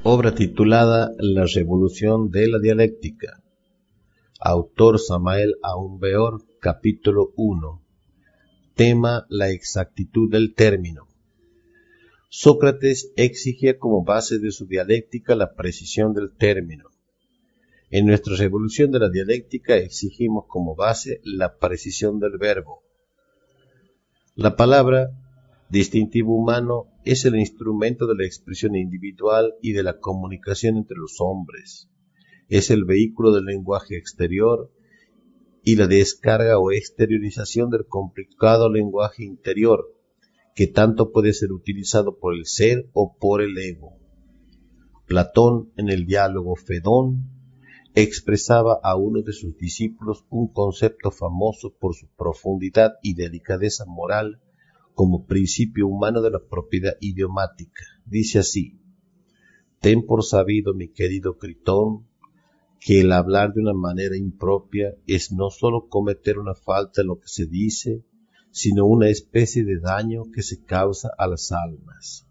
Obra titulada La revolución de la dialéctica. Autor Samael Aun Weor, capítulo 1. Tema: la exactitud del término. Sócrates exigía como base de su dialéctica la precisión del término. En nuestra revolución de la dialéctica exigimos como base la precisión del verbo. La palabra, distintivo humano, es el instrumento de la expresión individual y de la comunicación entre los hombres. Es el vehículo del lenguaje exterior y la descarga o exteriorización del complicado lenguaje interior, que tanto puede ser utilizado por el ser o por el ego. Platón, en el diálogo Fedón, expresaba a uno de sus discípulos un concepto famoso por su profundidad y delicadeza moral como principio humano de la propiedad idiomática. Dice así: ten por sabido, mi querido Critón, que el hablar de una manera impropia es no sólo cometer una falta en lo que se dice, sino una especie de daño que se causa a las almas.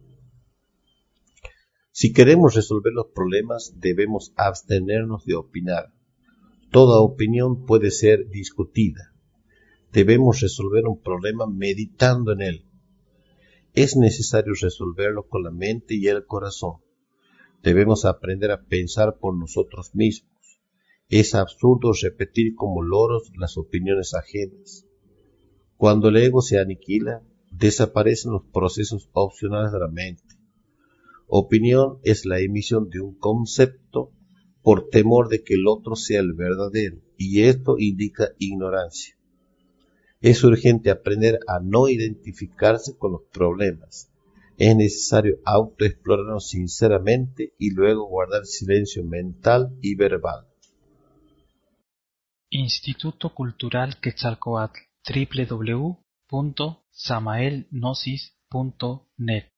Si queremos resolver los problemas, debemos abstenernos de opinar. Toda opinión puede ser discutida. Debemos resolver un problema meditando en él. Es necesario resolverlo con la mente y el corazón. Debemos aprender a pensar por nosotros mismos. Es absurdo repetir como loros las opiniones ajenas. Cuando el ego se aniquila, desaparecen los procesos opcionales de la mente. Opinión es la emisión de un concepto por temor de que el otro sea el verdadero, y esto indica ignorancia. Es urgente aprender a no identificarse con los problemas. Es necesario autoexplorarnos sinceramente y luego guardar silencio mental y verbal. Instituto Cultural Quetzalcóatl, www.samaelgnosis.net